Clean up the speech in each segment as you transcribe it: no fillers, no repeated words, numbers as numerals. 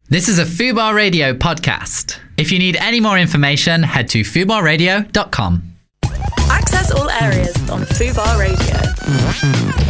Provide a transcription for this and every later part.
This is a Fubar Radio podcast. If you need any more information, head to fubarradio.com. Access all areas on Fubar Radio.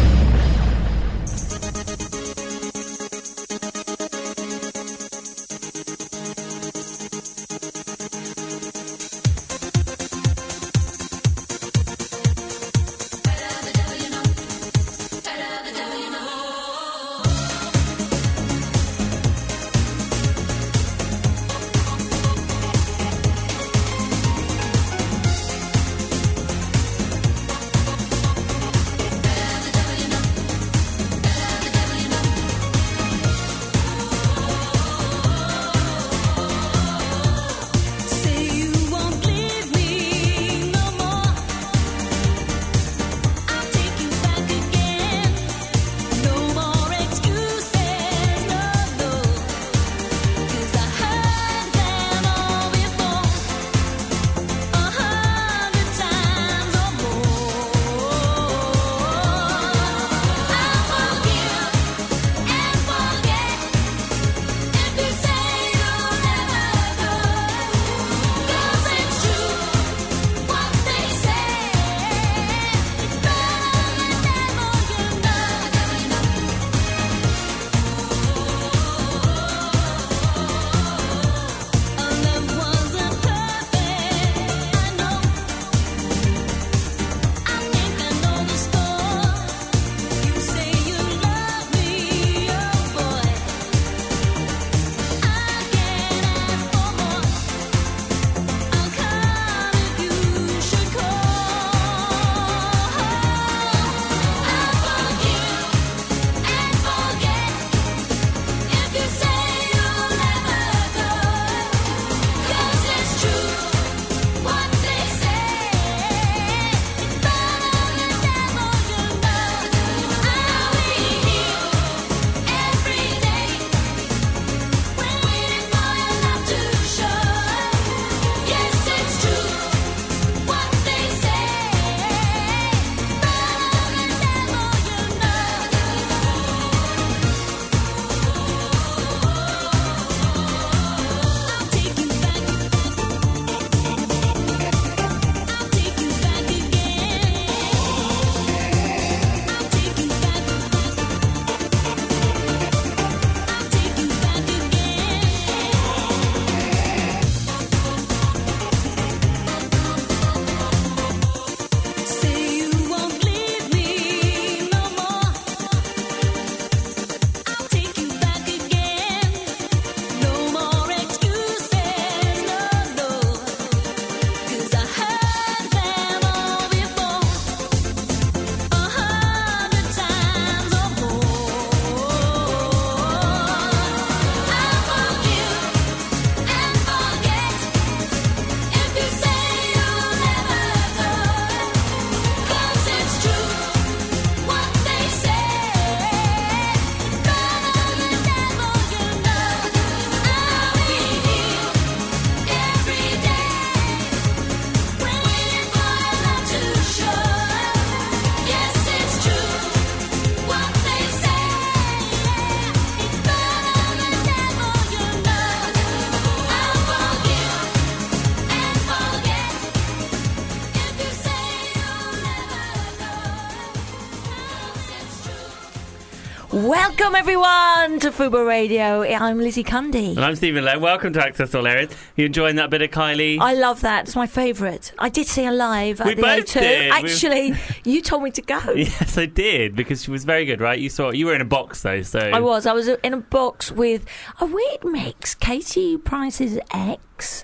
Welcome everyone to Fubar Radio. I'm Lizzie Cundy. And I'm Stephen Lowe. Welcome to Access All Areas. You enjoying that bit of Kylie? I love that. It's my favourite. I did see her live at We the both O2. did. Actually, you told me to go. Yes, I did, because she was very good, right? You were in a box though, so I was in a box with a weird mix. Katie Price's ex,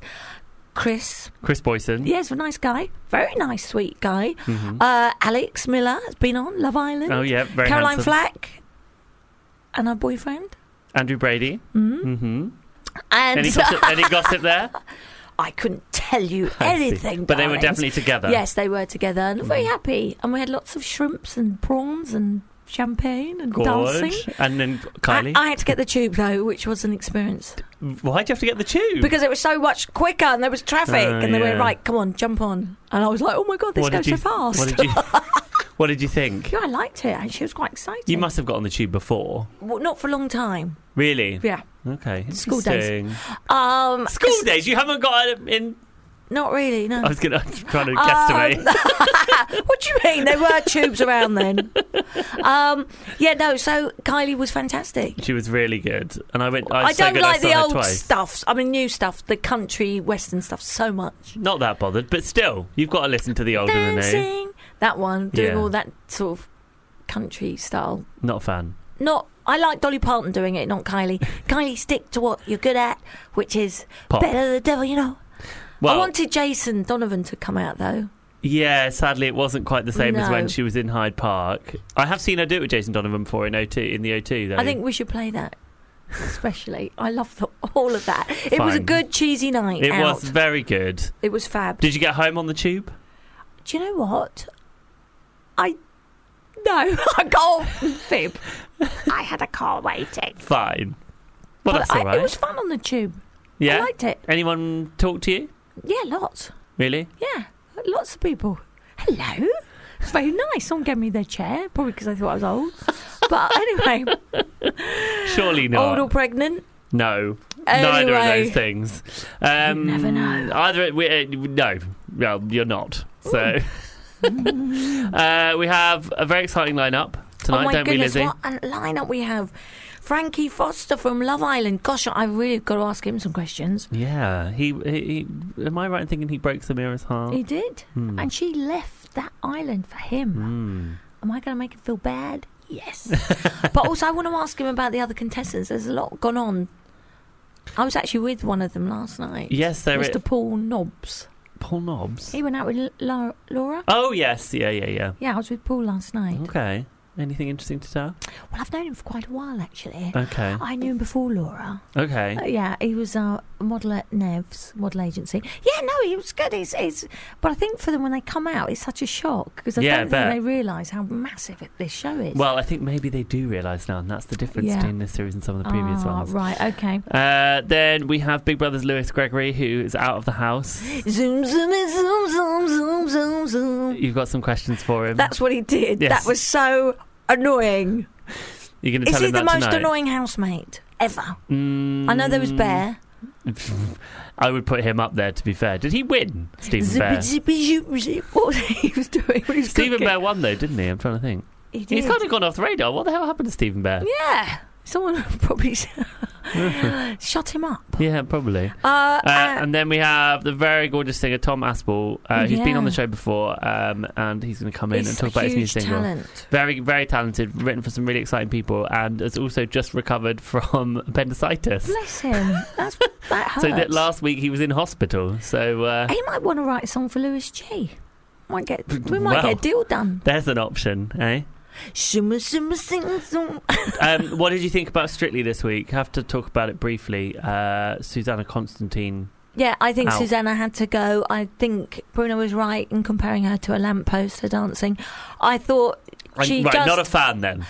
Chris Boyson. Yes, a nice guy. Very nice, sweet guy. Mm-hmm. Alex Miller has been on Love Island. Oh yeah, very Caroline handsome. Flack and her boyfriend. Andrew Brady. And Any gossip there? I couldn't tell you I see. anything. But they were darlings. definitely together. Yes, they were together and very happy. And we had lots of shrimps and prawns and champagne and dancing. And then Kylie. I had to get the tube though, which was an experience. Why'd you have to get the tube? Because it was so much quicker and there was traffic and they were right, come on, jump on. And I was like, oh my God, this goes so fast. What did you think? Yeah, I liked it and she was quite excited. You must have got on the tube before. Well, not for a long time. Really? Yeah. Okay. School days. Interesting. School days? You haven't got it in... Not really, no. I was trying to guesstimate. What do you mean? There were tubes around then. So Kylie was fantastic. She was really good. And I don't like the old stuff. I mean, new stuff, the country, western stuff so much. Not that bothered, but still, you've got to listen to the old and the new. Dancing. That one, doing all that sort of country style. Not a fan. I like Dolly Parton doing it, not Kylie. Kylie, stick to what you're good at, which is pop. Better the devil, you know. Well, I wanted Jason Donovan to come out, though. Yeah, sadly, it wasn't quite the same as when she was in Hyde Park. I have seen her do it with Jason Donovan before in the O2, though. I think we should play that, especially. I loved all of that. It was a good, cheesy night out. It was very good. It was fab. Did you get home on the tube? Do you know what? No, I can't fib. I had a car waiting. Fine. Well, that's all right. It was fun on the tube. Yeah? I liked it. Anyone talk to you? Yeah, lots. Really? Yeah, lots of people. Hello. It's very nice. Someone gave me their chair, probably because I thought I was old. But anyway. Surely not. Old or pregnant? No. Anyway. Neither of those things. You never know. No. Well, you're not. So... we have a very exciting lineup tonight, don't we, Lizzie? What a lineup we have. Frankie Foster from Love Island. Gosh, I've really got to ask him some questions. Yeah, he am I right in thinking he broke Samira's heart? He did, and she left that island for him. Am I going to make him feel bad? Yes. But also I want to ask him about the other contestants. There's a lot gone on. I was actually with one of them last night. Yes, there is. Mr. Paul Nobbs. Paul Nobbs? He went out with Laura. Oh, yes. Yeah. Yeah, I was with Paul last night. Okay. Anything interesting to tell? Well, I've known him for quite a while, actually. Okay. I knew him before Laura. Okay. Yeah, he was a model at Nev's model agency. Yeah, no, he was good. But I think for them, when they come out, it's such a shock because I don't think they realise how massive this show is. Well, I think maybe they do realise now, and that's the difference between this series and some of the previous ones. Right, okay. Then we have Big Brother's Lewis Gregory, who is out of the house. Zoom, zoom, zoom, zoom, zoom, zoom, zoom. You've got some questions for him. That's what he did. Yes. That was so annoying. You're going to tell him that tonight? Is he the most annoying housemate ever? I know there was Bear. I would put him up there, to be fair. Did he win, Stephen Bear? What was he was doing when he was Stephen cooking? Bear won, though, didn't he? I'm trying to think. He did. He's kind of gone off the radar. What the hell happened to Stephen Bear? Yeah. Someone probably shut him up. Yeah, probably. And then we have the very gorgeous singer Tom Aspel, who's been on the show before, and he's going to come in and talk about his new single. Talent. Very, very talented, written for some really exciting people, and has also just recovered from appendicitis. Bless him. That hurts. So that last week he was in hospital. So he might want to write a song for Louis G. We might get a deal done. There's an option, eh? Shimmer, shimmer, sing, sing. What did you think about Strictly this week? I have to talk about it briefly. Susanna Constantine. Yeah, I think out. Susanna had to go. I think Bruno was right in comparing her to a lamppost, her dancing. I thought not a fan then.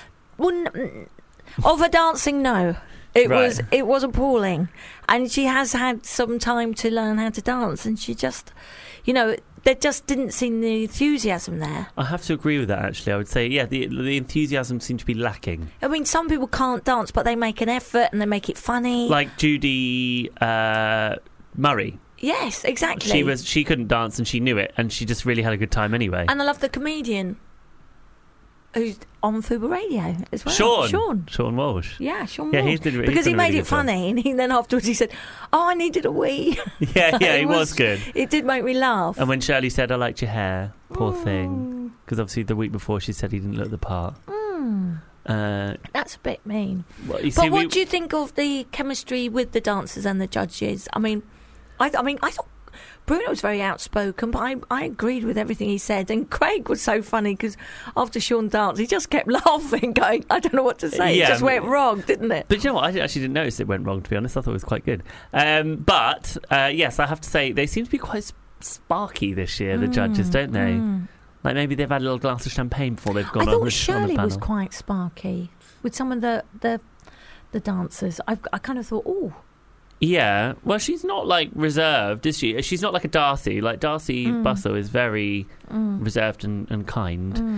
Of her dancing, no. It was appalling. And she has had some time to learn how to dance, and she just, there just didn't seem the enthusiasm there. I have to agree with that, actually. I would say, yeah, the enthusiasm seemed to be lacking. I mean, some people can't dance, but they make an effort and they make it funny. Like Judy Murray. Yes, exactly. She couldn't dance and she knew it, and she just really had a good time anyway. And I love the comedian who's on Fuba Radio as well. Sean Walsh. Yeah, Sean Walsh. He's because he made it funny, and then afterwards he said, "Oh, I needed a wee." Yeah, he was good. It did make me laugh. And when Shirley said, "I liked your hair," poor thing, because obviously the week before she said he didn't look the part. That's a bit mean. Well, what do you think of the chemistry with the dancers and the judges? I mean, I thought Bruno was very outspoken, but I agreed with everything he said. And Craig was so funny because after Sean danced, he just kept laughing, going, I don't know what to say. It just went wrong, didn't it? But you know what? I actually didn't notice it went wrong, to be honest. I thought it was quite good. But yes, I have to say, they seem to be quite sparky this year, the judges, don't they? Like maybe they've had a little glass of champagne before they've gone on the panel. I thought Shirley was quite sparky with some of the dancers. I kind of thought, ooh. Yeah, well, she's not like reserved, is she? She's not like a Darcy. Like Darcy Bussell is very reserved and kind.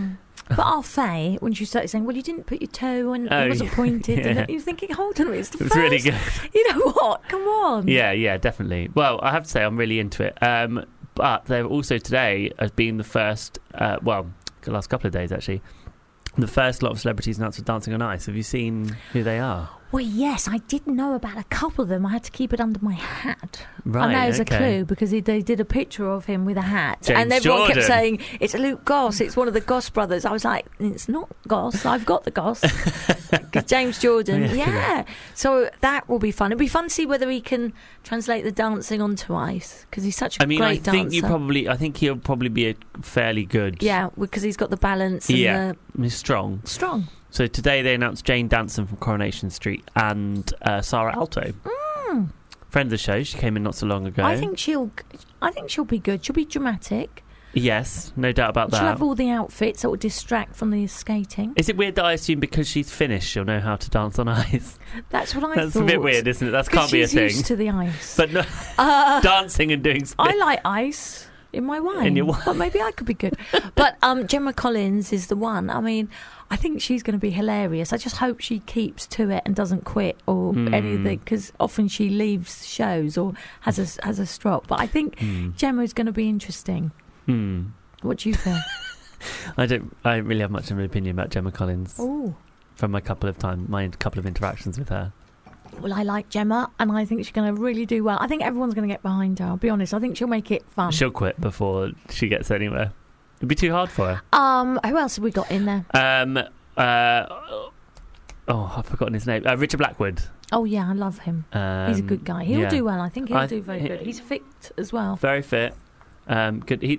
But our Faye, when she started saying, well, you didn't put your toe and it wasn't pointed, yeah. and you're thinking, hold on a minute, it's the It was really good. You know what? Come on. Yeah, definitely. Well, I have to say I'm really into it. But they've also today has been the first, the last couple of days actually, the first lot of celebrities announced for Dancing on Ice. Have you seen who they are? Well, yes, I did know about a couple of them. I had to keep it under my hat. Right, I know it's okay. a clue because they did a picture of him with a hat. James and everyone kept Jordan. saying, it's Luke Goss, it's one of the Goss brothers. I was like, it's not Goss, I've got the Goss. 'Cause James Jordan, yeah. So that will be fun. It'll be fun to see whether he can translate the dancing onto ice because he's such a great dancer. I think he'll probably be a fairly good. Yeah, because he's got the balance and he's strong. strong. So today they announced Jane Danson from Coronation Street and Sarah Alto. Friend of the show, she came in not so long ago. I think she'll be good. She'll be dramatic. Yes, no doubt about She'll that. have all the outfits that will distract from the skating. Is it weird that I assume because she's Finnish she'll know how to dance on ice? That's what I That's thought. a bit weird, isn't it? That can't be a she's thing. used to the ice. But no, dancing and doing split. I like ice in my wine. In your wine. But maybe I could be good. But Gemma Collins is the one. I mean, I think she's going to be hilarious. I just hope she keeps to it and doesn't quit or anything, because often she leaves shows or has a stroke. But I think Gemma's going to be interesting. What do you think? I don't really have much of an opinion about Gemma Collins from my couple of interactions with her. Well, I like Gemma, and I think she's going to really do well. I think everyone's going to get behind her. I'll be honest. I think she'll make it fun. She'll quit before she gets anywhere. It'd be too hard for her. Who else have we got in there? I've forgotten his name. Richard Blackwood. Oh yeah, I love him. He's a good guy. He'll do well. I think he'll do very good. He's fit as well. Very fit. Good.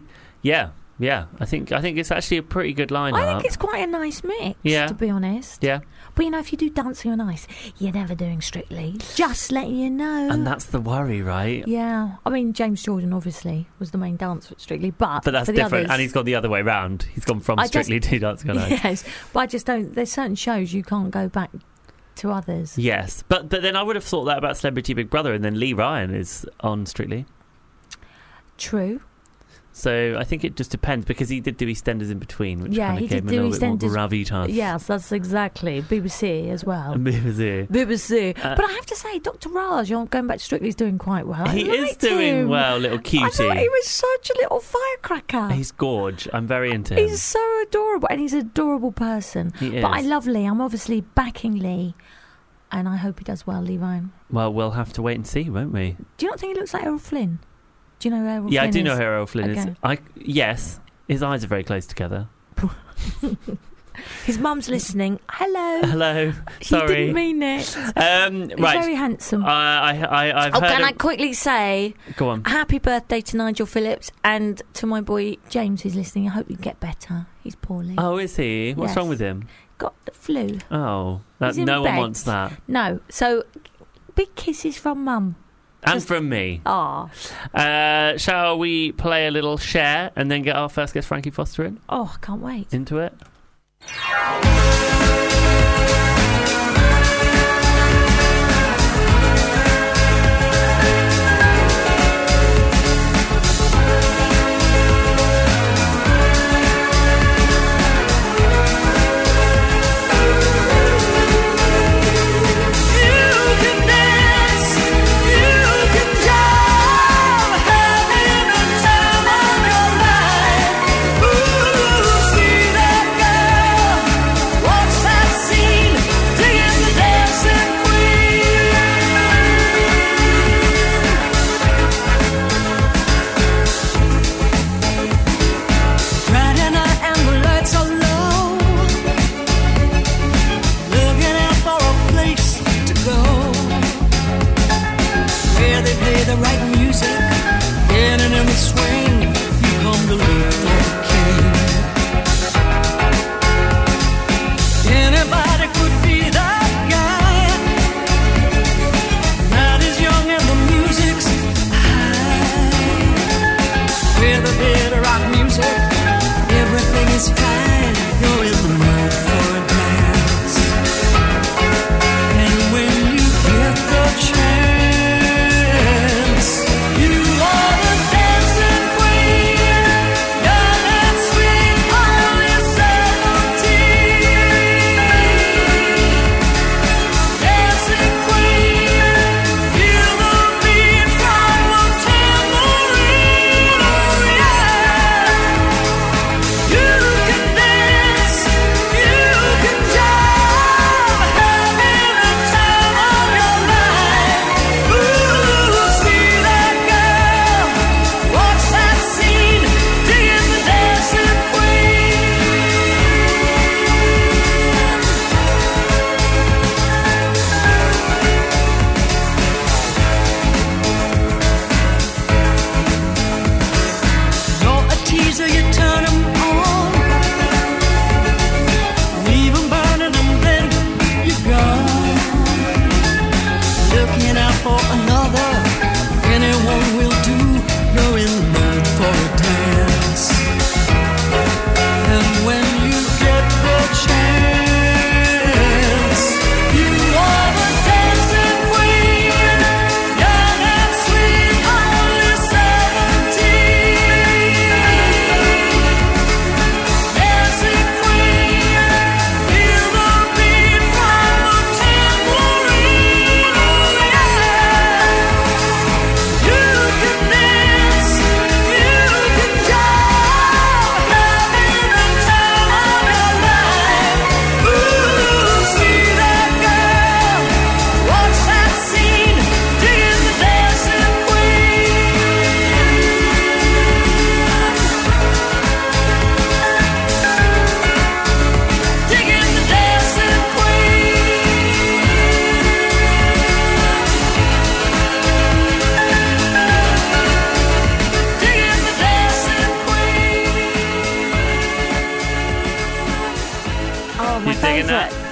I think it's actually a pretty good lineup. I think it's quite a nice mix. To be honest. Yeah. But if you do Dancing on Ice, you're never doing Strictly. Just letting you know. And that's the worry, right? Yeah. I mean, James Jordan obviously was the main dancer at Strictly, but that's for the different. others, And he's gone the other way round. He's gone from Strictly to Dancing on Ice. Yes, but I just don't. There's certain shows you can't go back to others. Yes, but then I would have thought that about Celebrity Big Brother, and then Lee Ryan is on Strictly. True. So I think it just depends, because he did do EastEnders in between, which kind he of gave did him a do little bit more EastEnders. gravitas. Yes, that's exactly. BBC as well. BBC. But I have to say, Dr. Raj, going back to Strictly, is doing quite well. He is doing him. well, little cutie. I thought he was such a little firecracker. He's gorge. I'm very into him. He's so adorable, and he's an adorable person. He is. But I love Lee. I'm obviously backing Lee, and I hope he does well, Lee Ryan. Well, we'll have to wait and see, won't we? Do you not think he looks like Errol Flynn? Do you know who Errol Flynn is? Yeah, I do know who Errol Flynn is. Okay. Yes, his eyes are very close together. His mum's listening. Hello. Sorry. He didn't mean it. He's right. very handsome. I've heard. Can I quickly say, go on. Happy birthday to Nigel Phillips and to my boy James, who's listening. I hope you get better. He's poorly. Oh, is he? What's Yes. wrong with him? Got the flu. Oh, He's in no one bed. wants that. No. So, big kisses from Mum. And from me. Ah. Shall we play a little share and then get our first guest, Frankie Foster, in? Oh, I can't wait. Into it? And when you get the chance,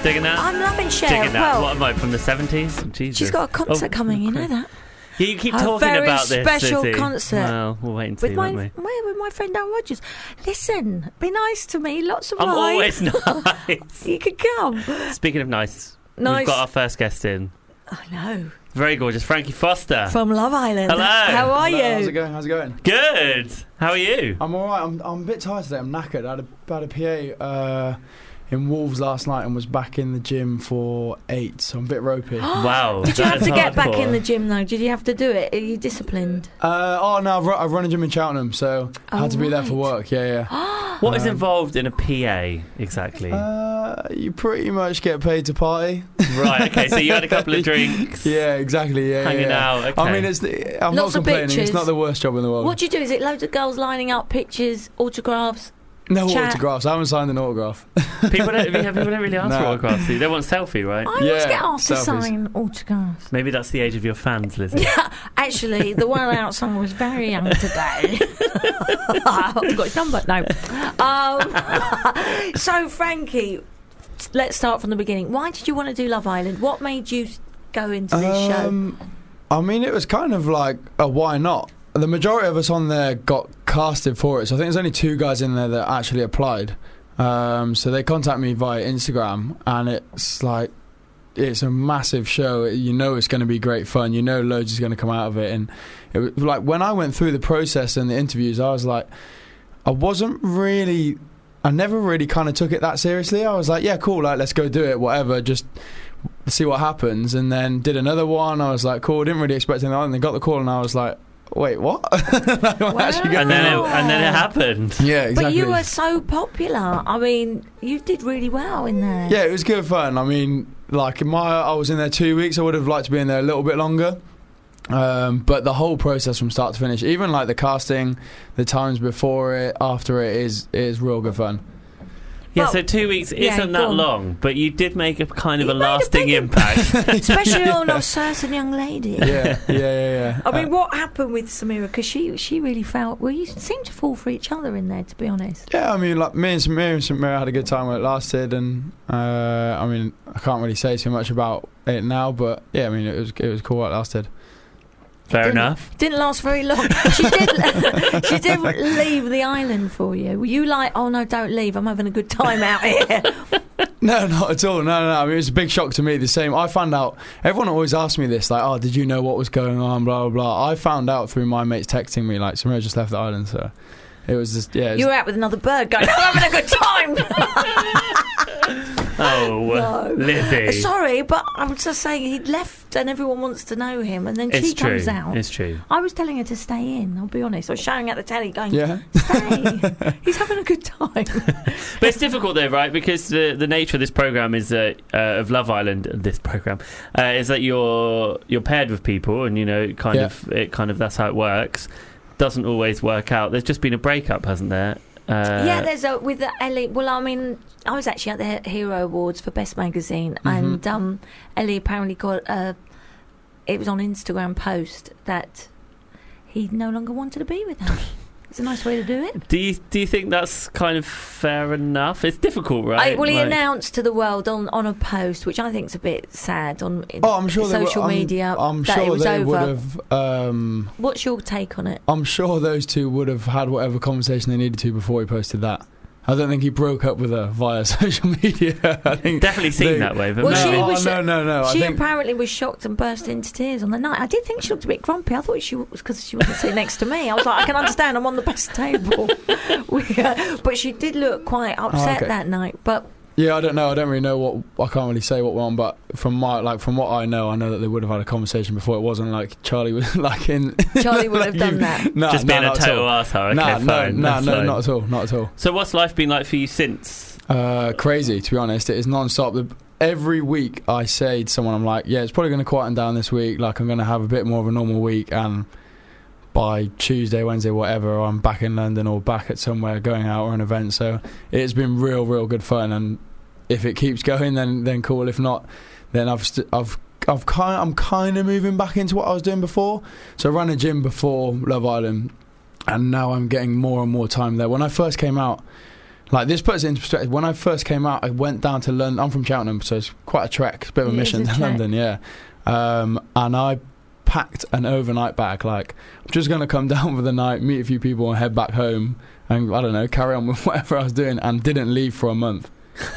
Digging that? I'm loving Cher. Digging that. Well, What am I, from the 70s? Jesus. she's got a concert coming, you know that? Yeah, you keep A talking very about this, special Lizzie. concert. Well, we'll wait and see, With my, won't we? with my friend Dan Rogers. Listen, be nice to me. Lots of I'm wine. always nice. You could come. Speaking of nice, Nice. we've got our first guest in. I know. Very gorgeous, Frankie Foster. From Love Island. Hello. How are Hello, you? How's it going? Good. How are you? I'm alright. I'm a bit tired today. I'm knackered. I had a PA in Wolves last night and was back in the gym for 8, so I'm a bit ropey. Wow. Did you that have is to get back hardcore. in the gym though? Did you have to do it? Are you disciplined? Oh no, I've run a gym in Cheltenham, so I had to be there for right. work. Yeah. What is involved in a PA exactly? You pretty much get paid to party. Right. Okay. So you had a couple of drinks. Yeah, exactly. Yeah, Hanging yeah. out. Okay. I mean, I'm not Lots of complaining. pictures. It's not the worst job in the world. What do you do? Is it loads of girls lining up, pictures, autographs? No Chat. autographs. I haven't signed an autograph. people don't really ask for No. autographs. They want selfie, right? I always Yeah, get asked to selfies. sign autographs. Maybe that's the age of your fans, Lizzie. Actually, the one outside was very young today. I've got his number. No. So, Frankie, let's start from the beginning. Why did you want to do Love Island? What made you go into this show? I mean, it was kind of like a why not. The majority of us on there got casted for it, so I think there's only 2 guys in there that actually applied. So they contacted me via Instagram, and it's like, it's a massive show. You know it's going to be great fun. You know loads is going to come out of it. And it was like, when I went through the process and the interviews, I was like, I never really kind of took it that seriously. I was like, yeah, cool, like, let's go do it, whatever, just see what happens. And then did another one. I was like, cool, didn't really expect anything. And then got the call, and I was like, wait, what? Like, I'm actually going And then it happened. yeah, exactly. But you were so popular. I mean, you did really well in there. Yeah, it was good fun. I mean, like, I was in there 2 weeks. I would have liked to be in there a little bit longer. But the whole process from start to finish, even like the casting, the times before it, after it, is real good fun. Yeah, Well, so 2 weeks yeah, isn't go that on. long, but you did make a kind of You a made a lasting big impact. Especially on a certain young lady. Yeah. I mean, what happened with Samira? Because she really felt. Well, you seemed to fall for each other in there, to be honest. Yeah, I mean, like, me and Samira had a good time when it lasted, and I mean, I can't really say too much about it now, but yeah, I mean, it was cool while it lasted. Fair enough. Didn't last very long. She did leave the island for you. Were you like, oh no, don't leave, I'm having a good time out here? No, not at all. No. I mean, it was a big shock to me. The same. I found out. Everyone always asked me this, like, "Oh, did you know what was going on?" Blah blah blah. I found out through my mates texting me, like, Samira just left the island. So it was just, yeah. You were out with another bird, going, I'm having a good time. Oh, No. Lizzie. Sorry, but I'm just saying he'd left, and everyone wants to know him, and then It's she true. comes out. It's true. I was telling her to stay in. I'll be honest. I was shouting at the telly, going, Yeah. "Stay! He's having a good time." But it's difficult though, right? Because the nature of this program is of Love Island. This program is that you're paired with people, and you know, kind of that's how it works. Doesn't always work out. There's just been a breakup, hasn't there? Yeah, there's with the Ellie. Well, I mean, I was actually at the Hero Awards for Best Magazine, and Ellie apparently got it was on Instagram post that he no longer wanted to be with her. It's a nice way to do it. Do you think that's kind of fair enough? It's difficult, right? Well, he Like- announced to the world on a post, which I think is a bit sad on I'm sure social media. I'm that it sure was they over. would have. What's your take on it? I'm sure those two would have had whatever conversation they needed to before he posted that. I don't think he broke up with her via social media. I think Definitely seemed that way, but Well, maybe. she was- no. She I think apparently was shocked and burst into tears on the night. I did think she looked a bit grumpy. I thought she was because she wasn't sitting next to me. I was like, I can understand. I'm on the best table. But she did look quite upset okay. that night. But yeah, I don't know. I don't really know what. I can't really say what went on. But from what I know that they would have had a conversation before. It wasn't like Charlie was like in. Charlie would have done that. No, Just being a total arsehole. Okay, fine. No, That's fine. not at all. Not at all. So what's life been like for you since? Crazy, to be honest. It is non-stop. Every week I say to someone, I'm like, yeah, it's probably going to quieten down this week. Like, I'm going to have a bit more of a normal week, and by Tuesday, Wednesday, whatever, I'm back in London or back at somewhere going out or an event. So it's been real good fun. And if it keeps going, then cool. If not, then I'm kind of moving back into what I was doing before. So I ran a gym before Love Island, and now I'm getting more and more time there. When I first came out, Like, this puts it into perspective. When I first came out, I went down to London. I'm from Cheltenham, so it's quite a trek. It's a bit of a mission to London, yeah. And I packed an overnight bag. Like, I'm just going to come down for the night, meet a few people, and head back home. And, I don't know, carry on with whatever I was doing. And didn't leave for a month.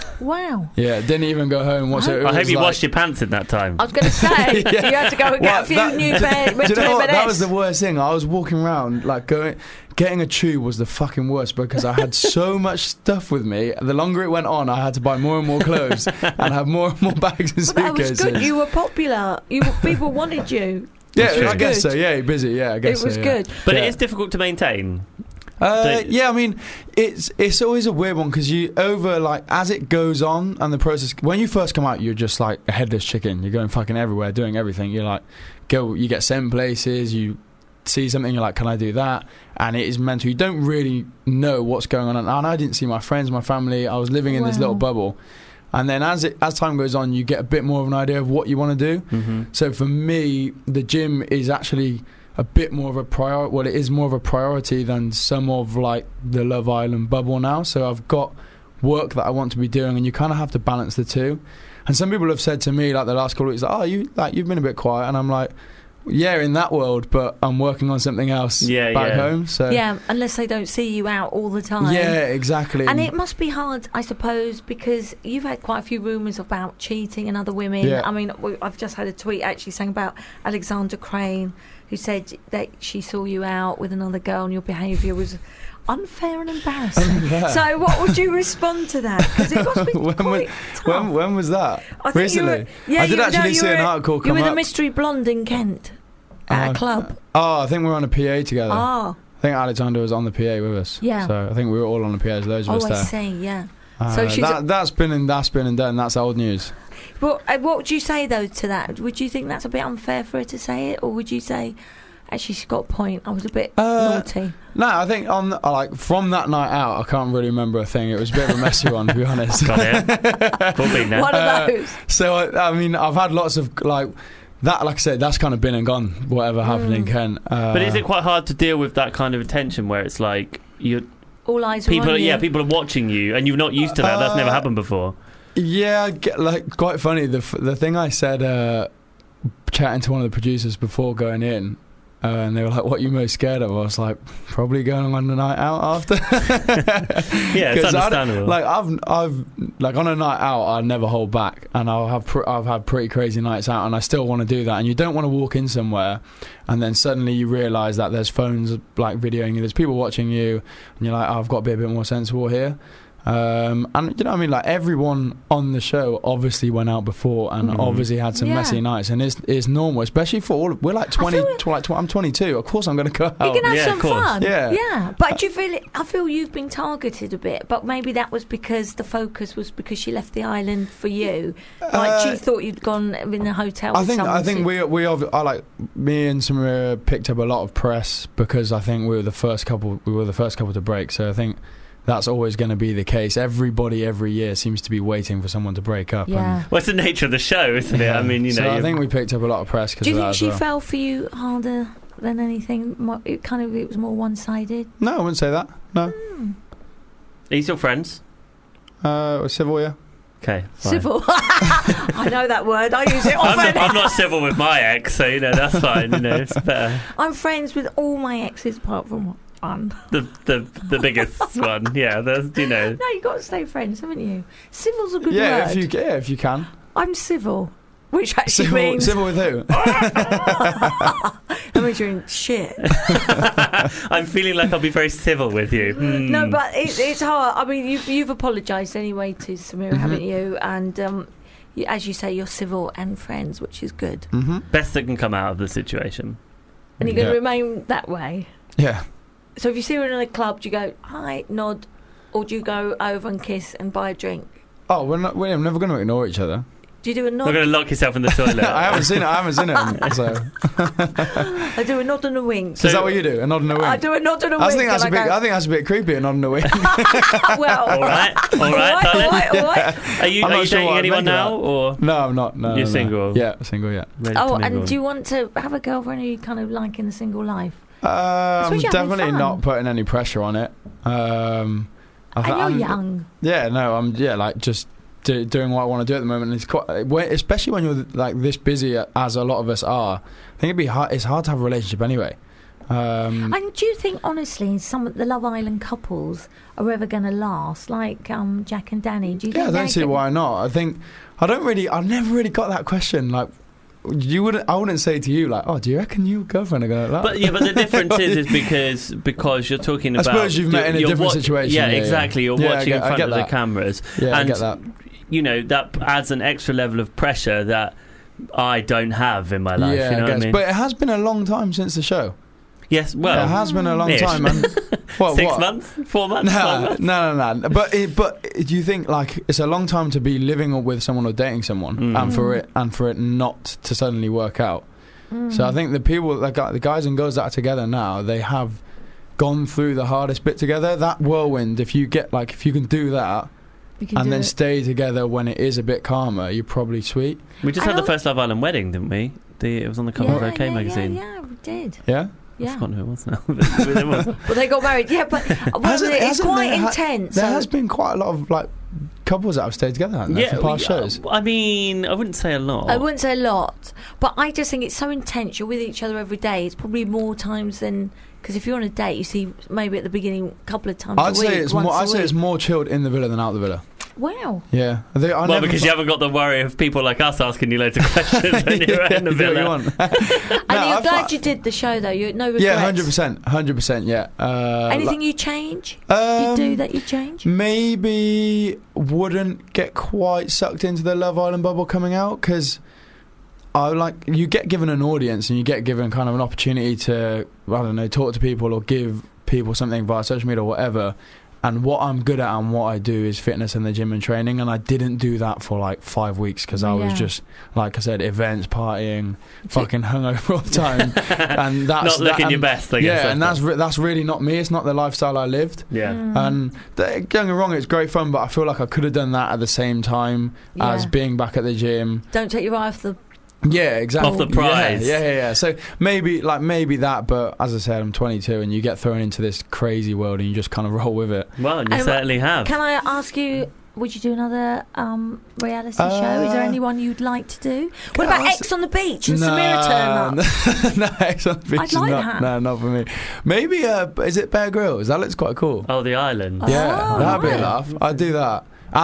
Wow. Yeah, didn't even go home. I hope you washed your pants in that time. I was going to say, you had to go and get a few new pairs. Do you know what? That was the worst thing. I was walking around, like, getting a tube was the fucking worst because I had so much stuff with me. The longer it went on, I had to buy more and more clothes and have more and more bags and suitcases. That was good. You were popular. People wanted you. Yeah, I guess so. Yeah, you're busy. Yeah, I guess so. It was good. But it is difficult to maintain. Yeah, I mean, it's always a weird one because you as it goes on and the process. When you first come out, you're just like a headless chicken. You're going fucking everywhere, doing everything. You're like, you get sent places. You see something, you're like, can I do that? And it is mental. You don't really know what's going on. And I didn't see my friends, my family. I was living in this little bubble. And then as time goes on, you get a bit more of an idea of what you want to do. Mm-hmm. So for me, the gym is actually a bit more of a priority. Well, it is more of a priority than some of like the Love Island bubble now. So I've got work that I want to be doing, and you kind of have to balance the two. And some people have said to me, like the last couple of weeks, you've been a bit quiet, and I'm like, yeah, in that world, but I'm working on something else back home. So yeah, unless they don't see you out all the time. Yeah, exactly. And it must be hard, I suppose, because you've had quite a few rumours about cheating and other women. Yeah. I mean, I've just had a tweet actually saying about Alexandra Crane, who said that she saw you out with another girl and your behaviour was unfair and embarrassing. So what would you respond to that? Because it must be quite tough. When was that? I think recently? I did actually see an article come up. You were the mystery blonde in Kent at a club. I think we were on a PA together. Oh. I think Alexander was on the PA with us. Yeah. So I think we were all on the PA. There's loads of us there. I see, yeah. So that's been and done. That's old news. Well, what would you say, though, to that? Would you think that's a bit unfair for her to say it? Or would you say, actually, she's got a point, I was a bit naughty? No, I think from that night out, I can't really remember a thing. It was a bit of a messy one, to be honest. Got it. One of those. So, I mean, I've had lots of, like I said, that's kind of been and gone, whatever happened in Kent. But is it quite hard to deal with that kind of attention where it's like, all eyes are on you? Yeah, people are watching you, and you're not used to that. That's never happened before. Yeah, quite funny. The thing I said, chatting to one of the producers before going in, and they were like, "What are you most scared of?" I was like, "Probably going on the night out after." Yeah, it's understandable. I've on a night out, I never hold back, and I've had pretty crazy nights out, and I still want to do that. And you don't want to walk in somewhere, and then suddenly you realise that there's phones like videoing you, there's people watching you, and you're like, I've got to be a bit more sensible here. And you know what I mean, like everyone on the show obviously went out before and obviously had some messy nights, and it's normal, especially for all. We're like 20, I'm 22. Of course, I'm going to go out. You can have some fun. Yeah. But do you feel? I feel you've been targeted a bit, but maybe that was because the focus was because she left the island for you. Like she thought you'd gone in a hotel. I think me and Samira picked up a lot of press because I think we were the first couple to break. So I think that's always going to be the case. Everybody every year seems to be waiting for someone to break up. Yeah. Well, it's the nature of the show, isn't it? I mean, So I think we picked up a lot of press because of that. Do you think she fell for you harder than anything? It was more one-sided? No, I wouldn't say that. No. Are you still friends? Civil, yeah. Okay. Fine. Civil. I know that word. I use it often. I'm not civil with my ex, so that's fine. It's better. I'm friends with all my exes apart from one. The biggest one, yeah. No, you've got to stay friends, haven't you? Civil's a good word. If you can. I'm civil, which actually means civil with who? That means you're in shit. I'm feeling like I'll be very civil with you. No, but it's hard. I mean, you've apologised anyway to Samira, haven't you? And as you say, you're civil and friends, which is good. Best that can come out of the situation. And you're going to remain that way. Yeah. So if you see her in a club, do you go, hi, nod, or do you go over and kiss and buy a drink? Oh, we're never going to ignore each other. Do you do a nod? We're going to lock yourself in the toilet. I haven't seen it. So. I do a nod and a wink. So is that what you do? A nod and a wink? I do a nod and a wink. I think that's a bit creepy. A nod and a wink. Well, all right. Are you dating anyone now, or no? I'm not. No, you're single. Yeah, single. Yeah. And do you want to have a girlfriend? Or you kind of like in the single life? I'm definitely not putting any pressure on it. I And you're young. Yeah, no, I'm like just doing what I want to do at the moment. And it's quite, especially when you're like this busy as a lot of us are. I think it'd be hard. It's hard to have a relationship anyway. And do you think, honestly, some of the Love Island couples are ever going to last, like Jack and Danny? Do you think? Yeah, I don't see why not. I've never really got that question. Like, I wouldn't say to you like, oh, do you reckon your girlfriend are going to? But the difference is because you're talking about. I suppose you've met in a different situation. Yeah, exactly. You're watching in front of the that. Cameras. Yeah, and, I get that. That adds an extra level of pressure that I don't have in my life. Yeah, you know what I mean? But it has been a long time since the show. Yes, well, it has been a long time, man. 6 months, 4 months. No. But do you think like it's a long time to be living with someone or dating someone, and for it not to suddenly work out? So I think the people, the guys and girls that are together now, they have gone through the hardest bit together. That whirlwind, if you can do that. And then stay together when it is a bit calmer, you're probably sweet. We just had the first Love Island wedding, didn't we? It was on the cover of OK magazine. Yeah, we did. Yeah? Yeah. I've forgotten who it was now. Well, they got married. Yeah, but it's quite intense. There has been quite a lot of like couples that have stayed together, haven't there, for past shows? I mean, I wouldn't say a lot. But I just think it's so intense. You're with each other every day. It's probably more times than... Because if you're on a date, you see maybe at the beginning a couple of times I'd say it's more chilled in the villa than out the villa. Wow. Yeah. Because you haven't got the worry of people like us asking you loads of questions when you're in the villa. And you're glad you did the show, though. No regrets. Yeah, 100%. Yeah. Anything you change? You do that you change? Maybe wouldn't get quite sucked into the Love Island bubble coming out, because you get given an audience and you get given kind of an opportunity to, I don't know, talk to people or give people something via social media or whatever. And what I'm good at and what I do is fitness in the gym and training, and I didn't do that for like 5 weeks because I was just, like I said, events, partying, fucking hungover all the time, and that's not looking your best. I guess. Yeah, and that's really not me. It's not the lifestyle I lived. Yeah, and don't get me wrong, it's great fun, but I feel like I could have done that at the same time as being back at the gym. Don't take your eye off the. Yeah, exactly. Off the prize. Yeah. So maybe that, but as I said, I'm 22, and you get thrown into this crazy world, and you just kind of roll with it. Well, you certainly have. Can I ask you? Would you do another reality show? Is there anyone you'd like to do? What about X on the Beach and Samira turn up? No, X on the Beach. I'd like that. No, not for me. Maybe is it Bear Grylls? That looks quite cool. Oh, the island. Yeah, that'd be a laugh. I'd do that.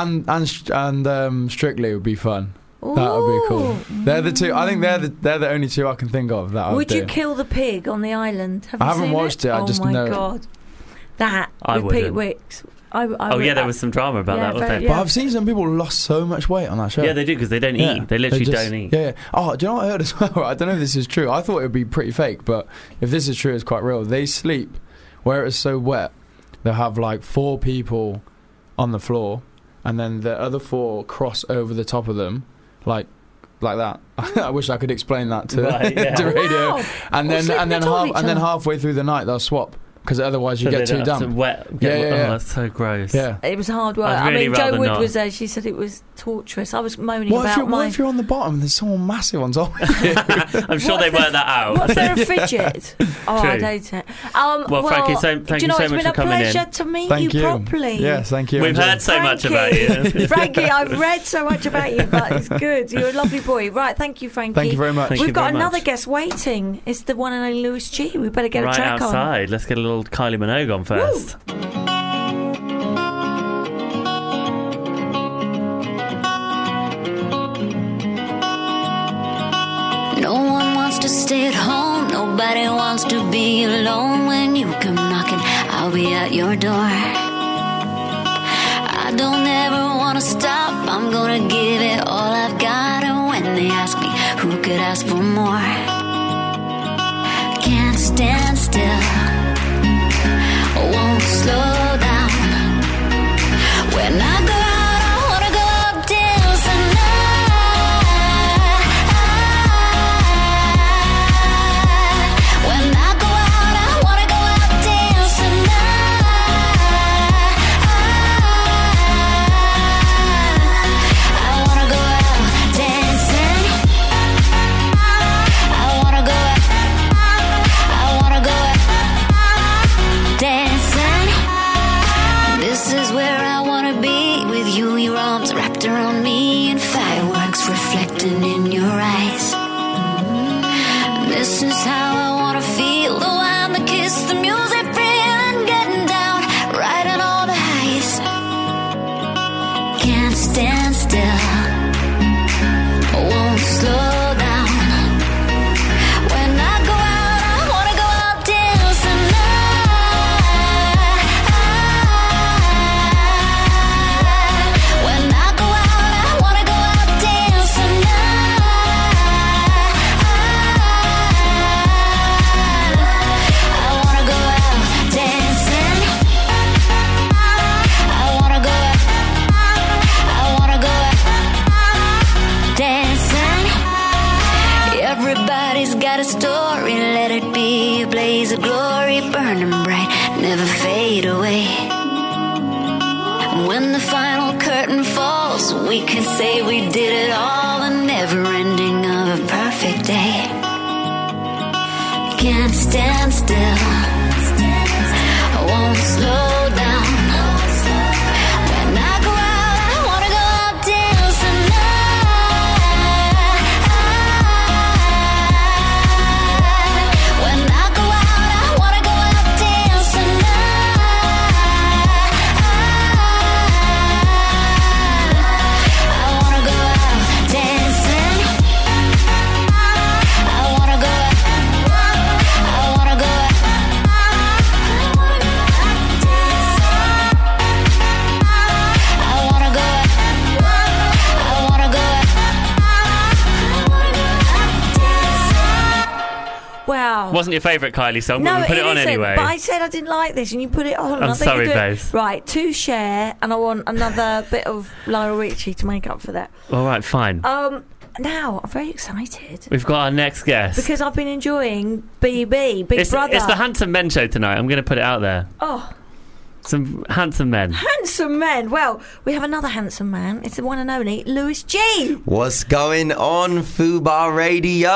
And Strictly would be fun. That would be cool. They're the two. I think they're the only two I can think of that. Would you kill the pig on the island? I haven't watched it. I just know. Oh my god, that with Pete Wicks. There was some drama about that, wasn't there? But I've seen some people lost so much weight on that show. Yeah, they do, because they don't eat. They literally don't eat. Yeah. Oh, do you know what I heard as well? I don't know if this is true. I thought it would be pretty fake, but if this is true, it's quite real. They sleep where it's so wet. They'll have like 4 people on the floor, and then the other 4 cross over the top of them. Like that. I wish I could explain that to radio. Wow. And then halfway through the night they'll swap, because otherwise you get too damp. That's so gross. Yeah, it was hard work. Jo Wood was there. She said it was torturous. I was moaning about what if you're on the bottom and there's someone massive on top of you? I'm sure they worked that out. What if they're a fidget? Oh, I'd hate it. Frankie, thank you so much for coming in. It's been a pleasure to meet you properly. Yes, thank you. We've heard so much about you. Frankie, I've read so much about you, but it's good. You're a lovely boy. Right, thank you, Frankie. Thank you very much. We've got another guest waiting. It's the one and only Lewis G. We better get a track on. Right outside. Let's get a little Kylie Minogue on first. No one wants to stay at home. Nobody wants to be alone. When you come knocking, I'll be at your door. I don't ever want to stop. I'm gonna give it all I've got. And when they ask me, who could ask for more? Can't stand still, won't slow down. When I go out, I wanna go out dancing night. When I go out, I wanna go out dancing night. I wanna go out dancing. I wanna go out. I wanna go out. be a blaze of glory, burning bright, never fade away. When the final curtain falls, we can say we did it all, a never ending of a perfect day. Can't stand still, I won't slow down. When I go out, I wanna go out dancing night. When I go out, I wanna go out dancing night. I wanna go out dancing. I wanna go out. I wanna go out. I wanna go out. I wanna go out. Wow. Wasn't your favourite Kylie song, but No, we put it on isn't, anyway. But I said I didn't like this, and you put it on. I'm I think sorry, you do it- babes. Right, 2 Cher, and I want another bit of Lionel Richie to make up for that. All right, fine. Now I'm very excited We've got our next guest. because I've been enjoying Big Brother. It's the Handsome Men show tonight. I'm going to put it out there. Oh, Some handsome men. handsome men. Well, we have another handsome man. It's the one and only Lewis G. What's going on, Fubar Radio?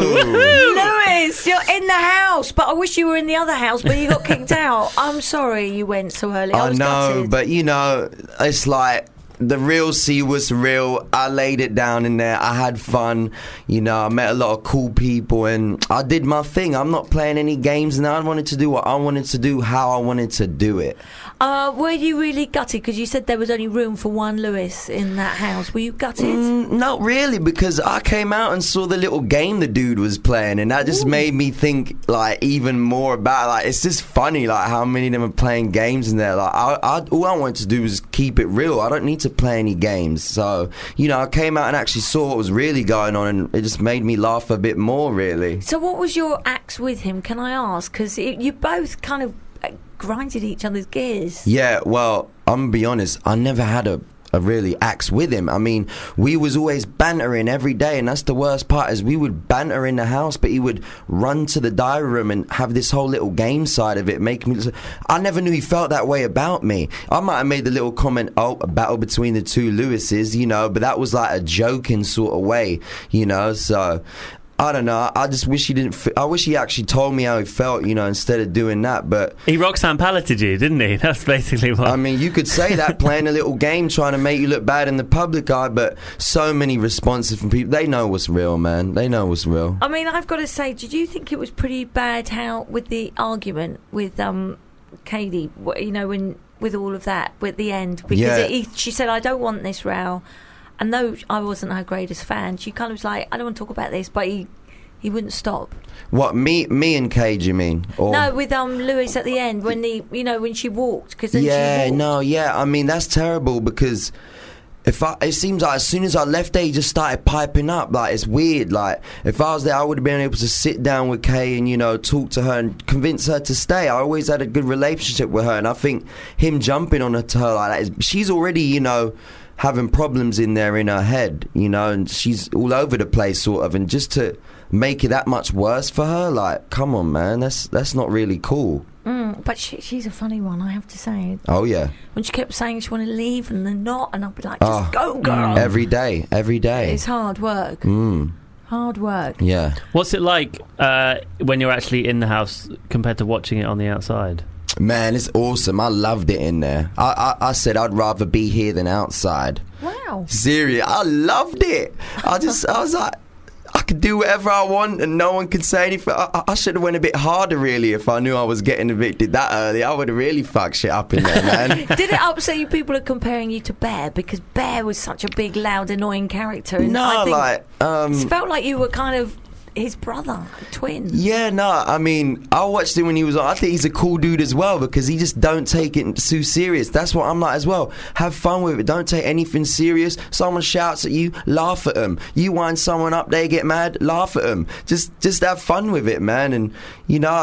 Lewis, you're in the house, but I wish you were in the other house, but you got kicked out. I'm sorry you went so early. I I was know, gutted. but you know, it's like the real C was real. I laid it down in there. I had fun. You know, I met a lot of cool people and I did my thing. I'm not playing any games now. I wanted to do what I wanted to do, how I wanted to do it. Were you really gutted? Because you said there was only room for one Lewis in that house. Were you gutted? Not really, because I came out and saw the little game the dude was playing, and that just made me think like even more about like it's just funny like how many of them are playing games in there. Like all I wanted to do was keep it real. I don't need to play any games. So you know, I came out and actually saw what was really going on, and it just made me laugh a bit more. Really. So what was your axe with him, can I ask? Because you both kind of grinded each other's gears. Yeah, well, I'm gonna be honest. I never had a really axe with him. I mean, we was always bantering every day, and that's the worst part is we would banter in the house, but he would run to the diary room and have this whole little game side of it, make me. I never knew he felt that way about me. I might have made the little comment, oh, a battle between the two Lewises, you know, but that was like a joking sort of way, you know. So I don't know. I just wish he didn't. I wish he actually told me how he felt, you know, instead of doing that. But He Roxanne Palated you, didn't he? That's basically what. I mean, you could say that playing a little game, trying to make you look bad in the public eye. But so many responses from people. They know what's real, man. They know what's real. I mean, I've got to say, did you think it was pretty bad how with the argument with Katie, you know, when with all of that at the end, because Yeah. she said, "I don't want this row," and though I wasn't her greatest fan, she kind of was like, "I don't want to talk about this," but he wouldn't stop. What me and Cage, you mean? Or No, with Lewis at the end when when she walked, because then yeah, she walked. no, yeah. I mean, that's terrible because it seems like as soon as I left there, he just started piping up. Like, it's weird. Like, if I was there, I would have been able to sit down with Kay and, you know, talk to her and convince her to stay. I always had a good relationship with her, and I think him jumping on her to her like that is, she's already, you know, having problems in there in her head, you know, and she's all over the place sort of, and just to make it that much worse for her, like, come on, man, that's not really cool. But she's a funny one, I have to say. Oh yeah, When she kept saying she wanted to leave and then not, and I'd be like, just go, girl. every day. It's hard work. Hard work. Yeah. What's it like when you're actually in the house compared to watching it on the outside? Man, it's awesome. I loved it in there. I said I'd rather be here than outside. Wow. Serious. I loved it. I was like, I could do whatever I want and no one could say anything. I should have went a bit harder, really, if I knew I was getting evicted that early. I would have really fucked shit up in there, man. Did it upset you people are comparing you to Bear? Because Bear was such a big, loud, annoying character. And No, I think like, it felt like you were kind of his brother, twin. Yeah, no, I mean, I watched him when he was on. I think he's a cool dude as well because he just don't take it too serious. That's what I'm like as well. Have fun with it. Don't take anything serious. Someone shouts at you, laugh at them. You wind someone up, they get mad, laugh at them. Just have fun with it, man. And, you know,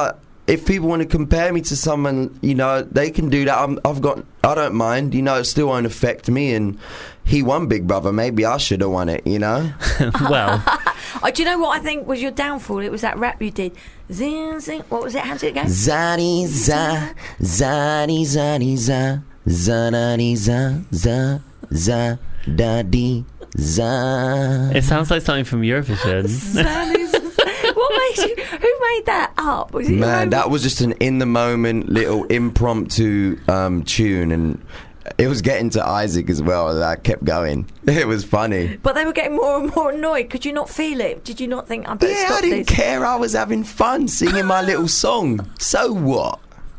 if people want to compare me to someone, you know, they can do that. I don't mind. You know, it still won't affect me. And he won Big Brother. Maybe I should have won it. You know. Well, Do you know what I think was your downfall? It was that rap you did. Zing, zing. What was it? How did it go? Zani za, zani zani za, zanani za, za da dee za. it sounds like something from Eurovision. What made you? Who made that up? Was it your Man, own- that was just an in the moment little impromptu tune, and it was getting to Isaac as well. And I kept going. It was funny. But they were getting more and more annoyed. Could you not feel it? Did you not think I better Yeah, stop I didn't this? care. I was having fun singing my little song. So what?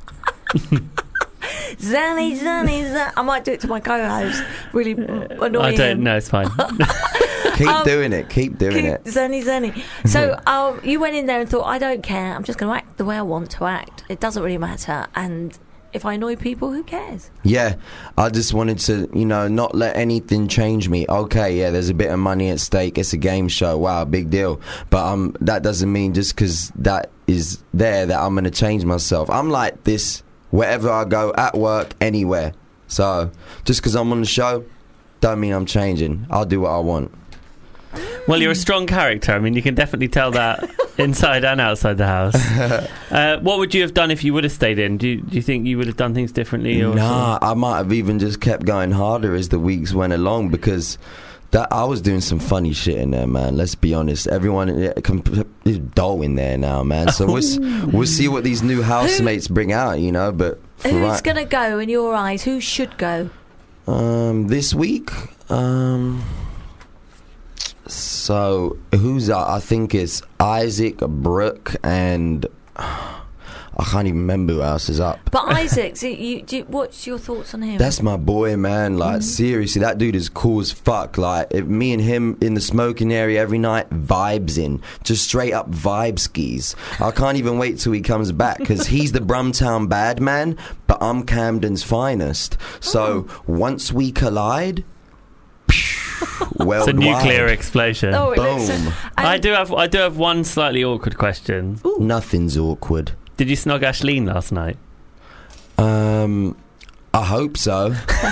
Zanny, zanny, zan. I might do it to my co-host. Really annoy I don't him. know. It's fine. Keep doing it. Keep doing it. Zanny, zanny. So you went in there and thought, I don't care. I'm just going to act the way I want to act. It doesn't really matter. And if I annoy people, who cares? Yeah, I just wanted to, you know, not let anything change me. Okay, yeah, there's a bit of money at stake. It's a game show. Wow, big deal. But that doesn't mean just because that is there that I'm going to change myself. I'm like this wherever I go, at work, anywhere. So just because I'm on the show, don't mean I'm changing. I'll do what I want. Well, you're a strong character. I mean, you can definitely tell that inside and outside the house. What would you have done if you would have stayed in? Do you think you would have done things differently? Or Nah, I might have even just kept going harder as the weeks went along, because that I was doing some funny shit in there, man. Let's be honest. Everyone is dull in there now, man. So we'll see what these new housemates bring out, you know. But for Who's going to go in your eyes? Who should go? this week, so who's I think it's Isaac, Brooke, and I can't even remember who else is up. But Isaac, what's your thoughts on him? That's my boy, man. Like, seriously, that dude is cool as fuck. Like, if me and him in the smoking area every night, vibes in. Just straight up vibe skis. I can't even wait till he comes back, because he's the Brumtown bad man, but I'm Camden's finest. So, once we collide, it's a nuclear explosion. Oh, it looks Boom. I do have one slightly awkward question. Nothing's awkward. Did you snog Ashleen last night? I hope so.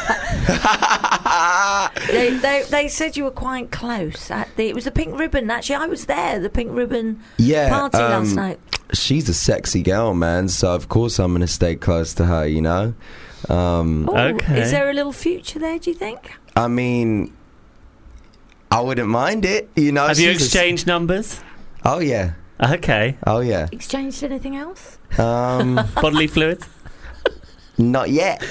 They said you were quite close. It was the pink ribbon. Actually, I was there. The pink ribbon Yeah, party last night. she's a sexy girl, man. So of course I'm gonna stay close to her. You know. Okay. Is there a little future there? Do you think? I mean, I wouldn't mind it. You know. Have you she's a- exchanged numbers? Oh yeah. Okay. Oh yeah. Exchanged anything else? Bodily fluids? Not yet.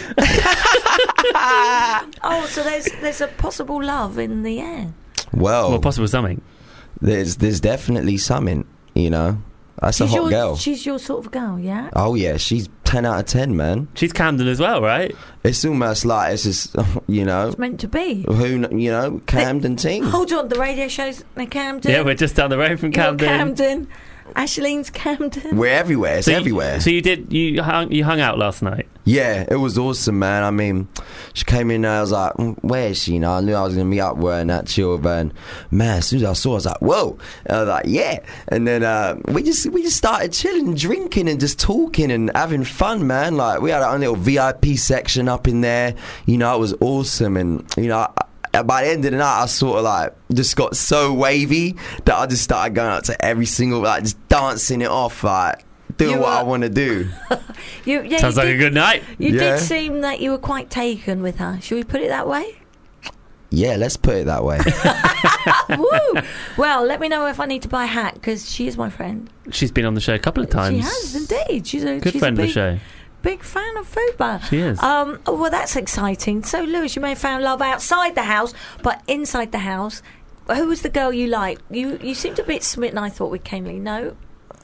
Oh, so there's a possible love in the air. Well, Well, possible something. there's definitely something. You know, that's a hot girl. She's your sort of girl, yeah. Oh yeah, she's 10 out of 10, man. She's Camden as well, right? It's almost like it's just, you know, It's meant to be. you know, Camden team. Hold on, the radio show's in Camden. Yeah, we're just down the road from You're Camden. Camden. Ashleen's Camden. We're everywhere. It's everywhere. So you hung out last night? Yeah, it was awesome, man. I mean, she came in there, I was like, where is she? You know, I knew I was going to meet up with her and that chill with her. And man, as soon as I saw her, I was like, whoa. And I was like, yeah. And then we just started chilling, drinking and just talking and having fun, man. Like, we had our own little VIP section up in there. You know, it was awesome. And, you know, by the end of the night, I sort of like just got so wavy that I just started going out to every single, like, just dancing it off, like, doing what I want to do. Sounds like a good night. You Yeah. did seem that you were quite taken with her. Should we put it that way? Yeah, let's put it that way. Woo! Well, let me know if I need to buy a hat, because she is my friend. She's been on the show a couple of times. She has indeed. She's a Good friend a of big, the show. Big fan of Fuba. She is. Oh, well, that's exciting. So, Lewis, you may have found love outside the house, but inside the house, who was the girl you liked? You seemed a bit smitten, I thought, with Kaylee. No?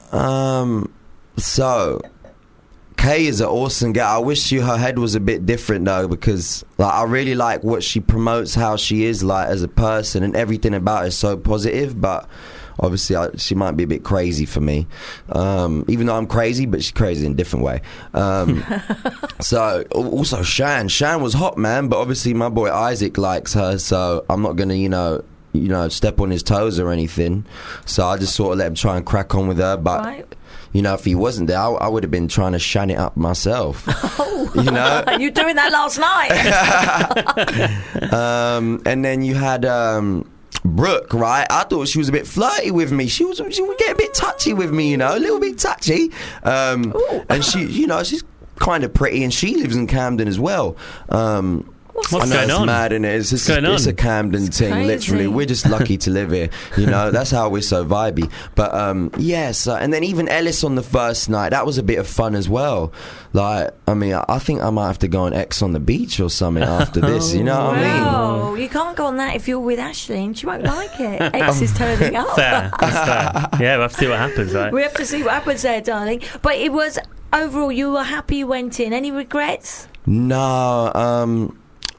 So Kay is an awesome girl. I wish her head was a bit different though, because like I really like what she promotes, how she is like as a person, and everything about her is so positive. But obviously she might be a bit crazy for me, even though I'm crazy, but she's crazy in a different way. So also Shan was hot, man, but obviously my boy Isaac likes her, so I'm not gonna you know step on his toes or anything. So I just sort of let him try and crack on with her, but Right. you know, if he wasn't there, I would have been trying to shine it up myself. Oh. You know? You doing that last night? And then you had Brooke, right? I thought she was a bit flirty with me. She would get a bit touchy with me, you know, a little bit touchy. And she, you know, she's kind of pretty, and she lives in Camden as well. What's I know going it's on? mad, and it's a Camden thing. crazy. Literally, we're just lucky to live here. You know, that's how we're so vibey. But yes, and then even Ellis on the first night, that was a bit of fun as well. Like, I mean, I think I might have to go on X on the beach or something after this. You know what I mean? Wow, you can't go on that if you're with Ashley, and she won't like it. X is turning up. Fair. That's fair. Yeah, we'll have to see what happens, right? We have to see what happens there, darling. But it was overall, you were happy you went in. Any regrets? No,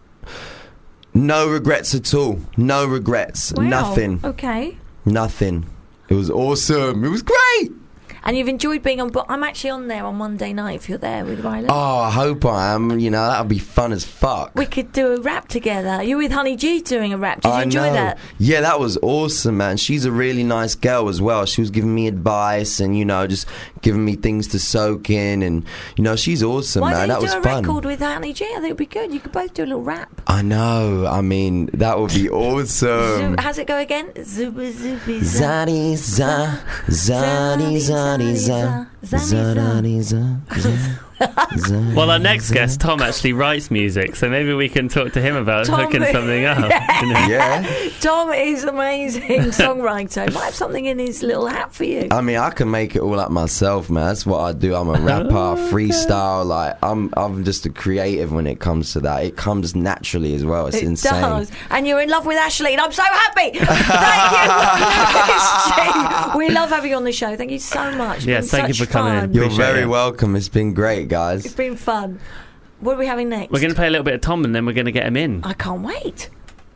no regrets at all. No regrets. Wow. Nothing. Okay. Nothing. It was awesome. It was great. And you've enjoyed being on. But I'm actually on there on Monday night if you're there with Riley. Oh, I hope I am. You know, that would be fun as fuck. We could do a rap together. You're with Honey G doing a rap. Did you enjoy that? Yeah, that was awesome, man. She's a really nice girl as well. She was giving me advice and, you know, just giving me things to soak in. And, you know, she's awesome, Why man. don't That you was do a fun. record with Honey G? I think it'd be good. You could both do a little rap. I know. I mean, that would be awesome. How's it go again? Zuba zubi Zani za, zani zani za, zani za, zani. Well, our next guest, Tom, actually writes music, so maybe we can talk to him about Tom, hooking something up. You know? Yeah. Tom is amazing songwriter. He might have something in his little hat for you. I mean, I can make it all up myself, man. That's what I do. I'm a rapper, freestyle. Like, I'm just a creative when it comes to that. It comes naturally as well. It's It insane. does. And you're in love with Ashley, and I'm so happy. Thank you. We love having you on the show. Thank you so much. It's Yes, been thank you such for coming in. fun. You're Appreciate very it. welcome. It's been great, guys. It's been fun. What are we having next? We're going to play a little bit of Tom, and then we're going to get him in. I can't wait.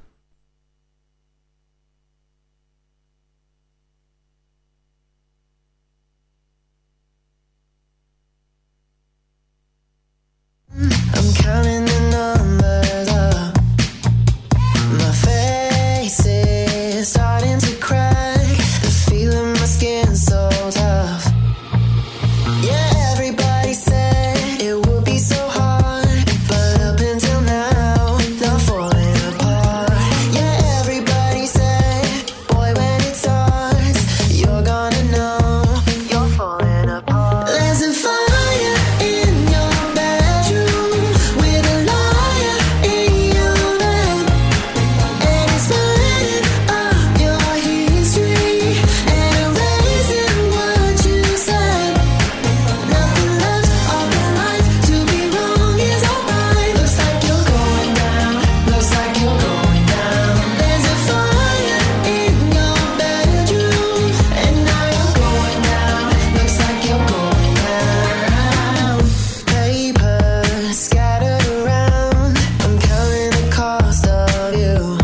I'm counting the numbers up. My face is starting to crack. The feeling my skin so tough. Yeah, everybody said it would be so hard, but up until now, not falling apart. Yeah, everybody said, boy, when it starts, you're gonna know you're falling apart. There's a fire in your bedroom with a liar in your bed, and it's burning up your history and erasing what you said. Nothing left of your life to be wrong is alright. Looks like you're going down. Looks like you're going down. There's a fire in your bedroom, and now you're going down. Looks like you're going down. Paper scattered around. I'm counting the cost of you.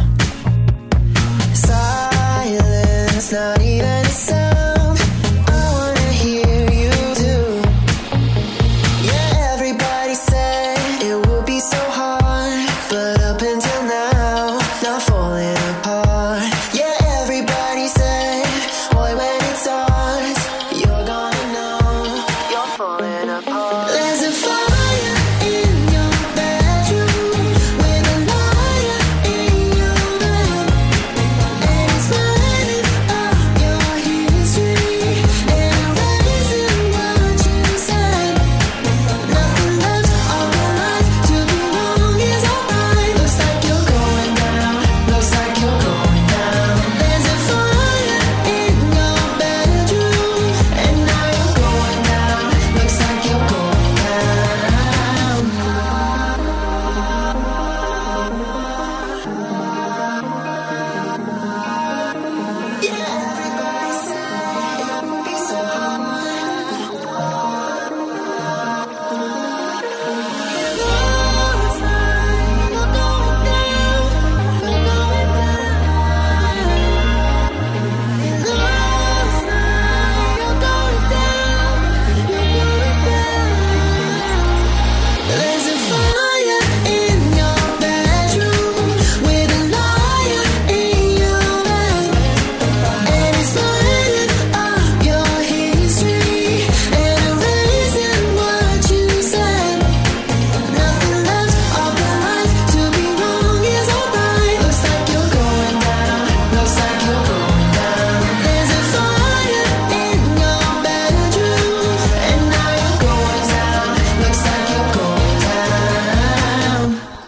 Silence, not even a sound. I wanna hear you too. Yeah, everybody said it would be so hard, but up until now, not falling apart. Yeah, everybody said, boy, when it starts, you're gonna know you're falling apart. There's a fire in your bedroom with a liar in your bed, and it's burning up your history and erasing what you said. Nothing left of your life to be wrong is alright. Looks like you're going down. Looks like you're going down. There's a fire in your bedroom, and now you're going down. Looks like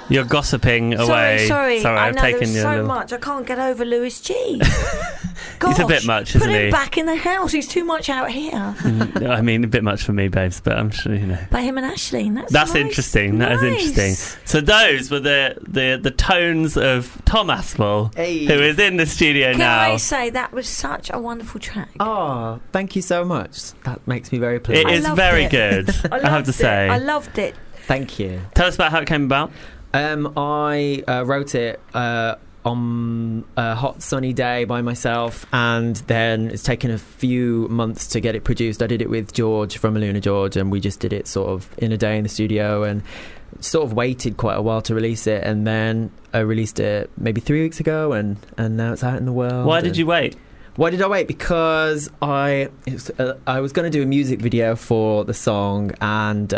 You're gossiping away. Sorry. I I've know taken there's your so little... much. I can't get over Louis G. He's a bit much, isn't put him he? back in the house. He's too much out here. I mean, a bit much for me, babes, but I'm sure you know. By him and Ashleen. That's That's nice. interesting. That is Nice. interesting. So those were the tones of Tom Aspel, Hey. who is in the studio Can now. I say that was such a wonderful track? Oh, thank you so much. That makes me very pleased. It I is loved very it. good, I have to say. I loved it. Thank you. Tell us about how it came about. I wrote it on a hot sunny day by myself, and then it's taken a few months to get it produced. I did it with George from Aluna George, and we just did it sort of in a day in the studio, and sort of waited quite a while to release it, and then I released it maybe 3 weeks ago, and now it's out in the world. Why did you wait? Why did I wait? Because I was going to do a music video for the song, and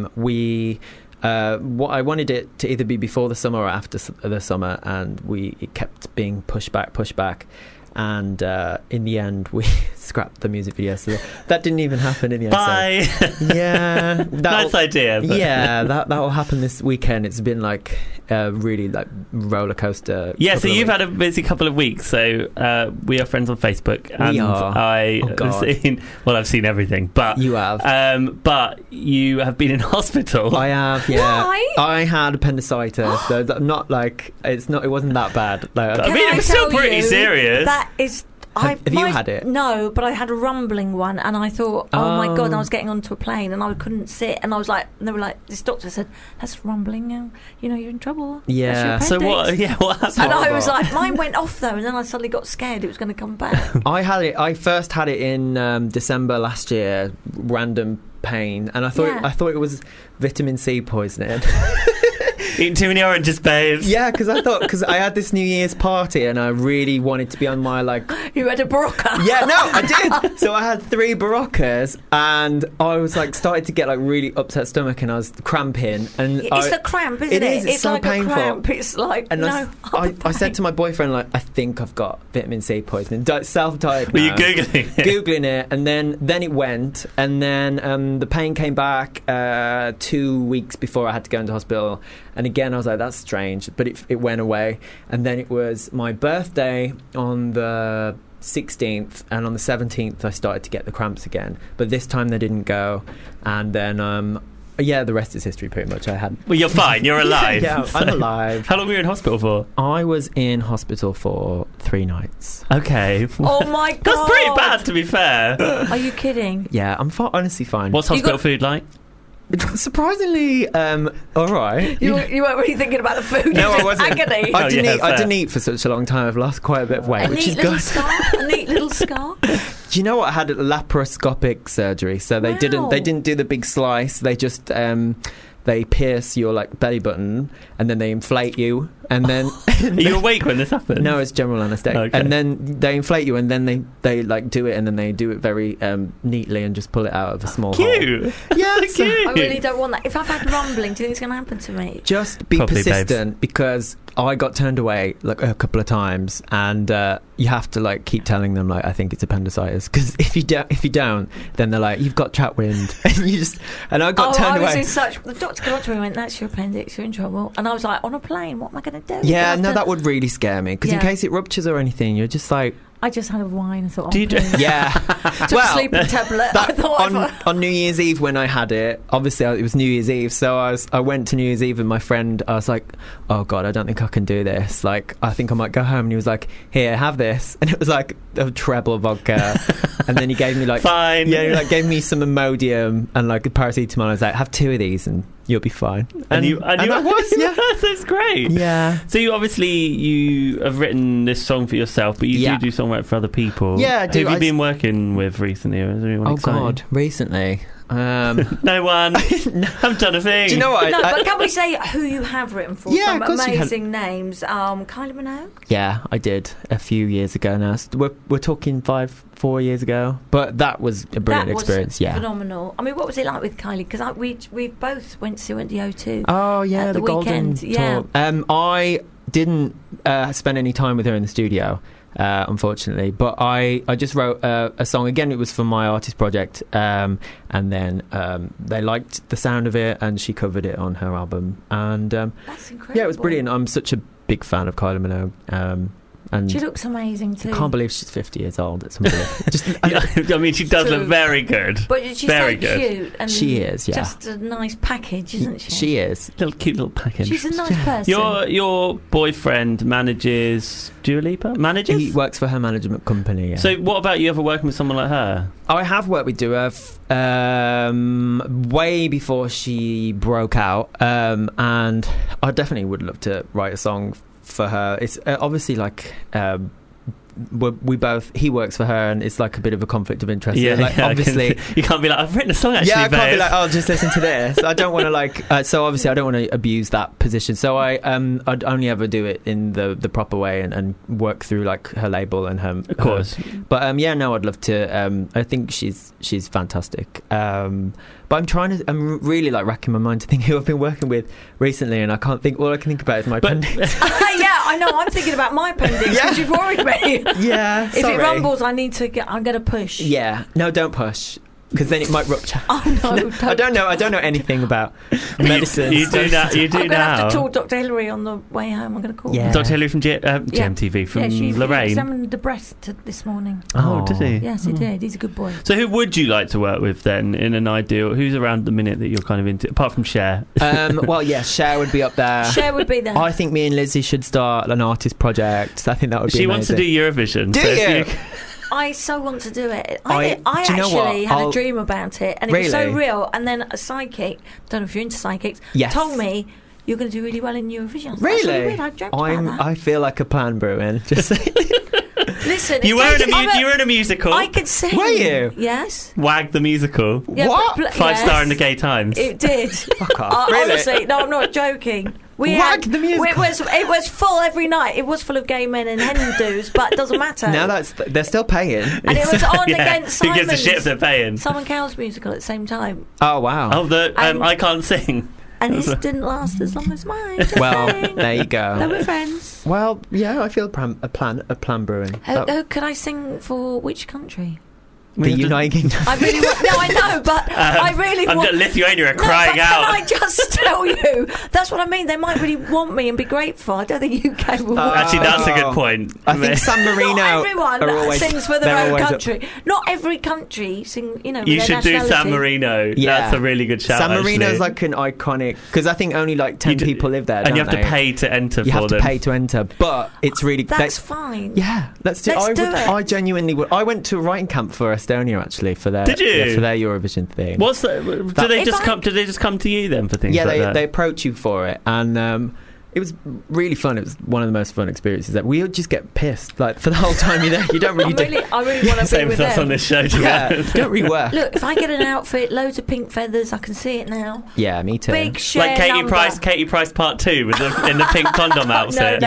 I wanted it to either be before the summer or after the summer, and it kept being pushed back, and in the end we scrapped the music video, so that didn't even happen in the end. Bye. So, yeah, Nice idea. But... yeah, that will happen this weekend. It's been like a really like roller coaster. Yeah, so couple of you've weeks. had a busy couple of weeks. So we are friends on Facebook, and We are. I Oh, have God. seen everything. But You have. but you have been in hospital. I have, yeah. Why? I had appendicitis, so not like it wasn't that bad. Like, I mean, it was still tell pretty you, serious. That is. Have you had it? No, but I had a rumbling one, and I thought, oh my god, I was getting onto a plane, and I couldn't sit, and I was like, and they were like, this doctor said, that's rumbling, you're in trouble. Yeah. That's So your what? appendix." Yeah, what happened? And I was like, mine went off though, and then I suddenly got scared it was going to come back. I first had it in December last year, random pain, and I thought it was vitamin C poisoning. Eating too many oranges, babes. Yeah, because I had this New Year's party and I really wanted to be on my like. You had a Barocca. Yeah, no, I did. So I had 3 Baroccas, and I was like started to get like really upset stomach, and I was cramping. And It's the cramp, isn't it? It is. It's so like painful. a cramp. It's like And no. I said to my boyfriend, like, I think I've got vitamin C poisoning. Self-diagnosed. Were you Googling it? Googling it, and then it went, and then the pain came back 2 weeks before I had to go into hospital. And again, I was like, that's strange, but it went away. And then it was my birthday on the 16th, and on the 17th I started to get the cramps again, but this time they didn't go. And then yeah, the rest is history pretty much. I had Well, you're fine. You're alive. yeah, I'm alive. How long were you in hospital for? I was in hospital for 3 nights. Okay. Oh my god. That's pretty bad, to be fair. Are you kidding? Yeah, I'm honestly fine. What's You hospital got- food like? Surprisingly, all right. You weren't really thinking about the food. No, you I wasn't. Agony. Oh, I didn't yeah, eat. I fair. didn't eat for such a long time. I've lost quite a bit of weight, A which neat is little good. scar. A neat little scar. Do you know what? I had a laparoscopic surgery, so they Wow. didn't do the big slice. They just they pierce your like belly button, and then they inflate you, and then Are you awake when this happened? no, it's general anaesthetic, Okay. and then they inflate you, and then they like do it, and then they do it very neatly and just pull it out of a small hole. Cute. Yeah, So cute. I really don't want that. If I've had rumbling, do you think it's going to happen to me? Just be Probably, persistent, because I got turned away like a couple of times, and you have to like keep telling them like I think it's appendicitis, because if you don't, then they're like, you've got Chatwind, and you just and I got turned I was away. in such. The doctor got to me and went, "That's your appendix. You're in trouble." And I was like, "On a plane, what am I going to do?" Yeah, Do I no, have that to- would really scare me, because in Yeah. case it ruptures or anything, you're just like, I just had a wine and thought, Do you please. yeah. Took a well, sleeping tablet. I that, thought on New Year's Eve when I had it, obviously it was New Year's Eve, so I went to New Year's Eve with my friend. I was like, oh god, I don't think I can do this, like I think I might go home. And he was like, here, have this, and it was like a treble vodka, and then he gave me like Fine. yeah, he like gave me some Imodium and like a paracetamol. I was like, have 2 of these and you'll be fine. And you that was yeah. That's great. Yeah. So you have written this song for yourself, but you Yeah. do songwriting for other people. Yeah, I do. Who have you I- been working with recently? Or is there anyone Oh exciting? god, recently. No one. I've done a thing. Do you know what? no, I- but can we say who you have written for? Yeah, Some of course you amazing names. Kylie Minogue. Yeah, I did a few years ago now. We're talking 4 years ago, but that was a brilliant That was experience. Yeah. phenomenal. I mean, what was it like with Kylie? Because we both went to the O2. Oh yeah, At the the Golden weekend, yeah. Tour. I didn't spend any time with her in the studio. unfortunately. But I just wrote a song. Again, it was for my artist project, and then they liked the sound of it, and she covered it on her album. And That's incredible. yeah, it was brilliant. I'm such a big fan of Kylie Minogue. And She looks amazing too. I can't believe she's 50 years old. It's unbelievable. Just, I mean, she does True. look very good. But she's very so good. cute. And She is, yeah. Just a nice package, isn't she? she is. Cute little package. She's a nice person. Your boyfriend manages Dua Lipa? Manages? He works for her management company. Yeah. So what about you ever working with someone like her? I have worked with Dua way before she broke out, and I definitely would love to write a song for her. It's obviously like he works for her, and it's like a bit of a conflict of interest. Like, obviously you can't be like, I've written a song actually. yeah, I can't be babe. like, oh, just listen to this. I don't want to like. So obviously, I don't want to abuse that position. So I'd only ever do it in the proper way and work through like her label and her. Of course. But yeah, no, I'd love to. I think she's fantastic. But I'm really like racking my mind to think who I've been working with recently, and I can't think. All I can think about is my appendix. Yeah, I know. I'm thinking about my appendix because you've worried me. Yeah, If it rumbles, I'm going to push. Yeah, no, don't push, because then it might rupture. Oh no! I don't know anything about medicine. You do that. You do I'm going to now. have to talk Dr. Hillary on the way home. I'm going to call Yeah. her. Dr. Hillary from GMTV from She Lorraine. examined the breast this morning. Oh, did he? Yes, he did. He's a good boy. So who would you like to work with then, in an ideal? Who's around the minute that you're kind of into, apart from Cher? Well, yeah, Cher would be up there. Cher would be there. I think me and Lizzie should start an artist project. I think that would be She wants to do Eurovision. Do so if you? I so want to do it. I- I do you know what? actually had I'll- a dream about it, and it was so Really? real. And then a psychic, don't know if you're into psychics, Yes. told me you're going to do really well in Eurovision. I was like, Really? That's really weird. I dreamt about that. I feel like a plan brewing. Just Listen, You were in a musical. I could sing. Were you? Yes. Wag the musical. Yeah, What? but- 5-star yes. in the Gay Times. It did. Fuck off. Really? Honestly, no, I'm not joking. Wag the musical. It was full every night. It was full of gay men and Hindus, but it doesn't matter. Now they're still paying. And it was on Yeah. against Who gives a Simon's shit if they're paying? Simon Cowell's musical at the same time, Oh wow. Oh, And- I Can't Sing. and his didn't last as long as mine. Just Well, saying. there you They go. were friends. Well, yeah, I feel a plan brewing. Who could I sing for which country? The United Kingdom. I really want. No, I know, but I really I've want. got Lithuania No, crying but out. Can I just tell you? That's what I mean. They might really want me and be grateful. I don't think UK will. want Actually, me. that's a good point. I think San Marino Not everyone are always, sings for they're their own always up- country. Not every country sing. You know, with You their should do San nationality. Marino. Yeah. That's a really good shout. San Marino's actually. like an iconic, because I think only like 10 people live there. and you don't have to they? pay to enter You for have to them. pay to enter, but it's really That's fine. Yeah, let's do. Let's do it. I genuinely would. I went to a writing camp for Estonia actually for their. Did you? Yeah, for their Eurovision thing. What's that? Do they If just I- come? Do they just come to you then for things Yeah, like they that? approach you for it, and it was really fun. It was one of the most fun experiences. That we would just get pissed like for the whole time you're there. You don't really do. I really want to be Same with with us them. on this show. to be Yeah, honest. don't really work. Look, if I get an outfit, loads of pink feathers, I can see it now. Yeah, me too. Big share Like Katie number. Price Part 2 with in the pink condom outfit.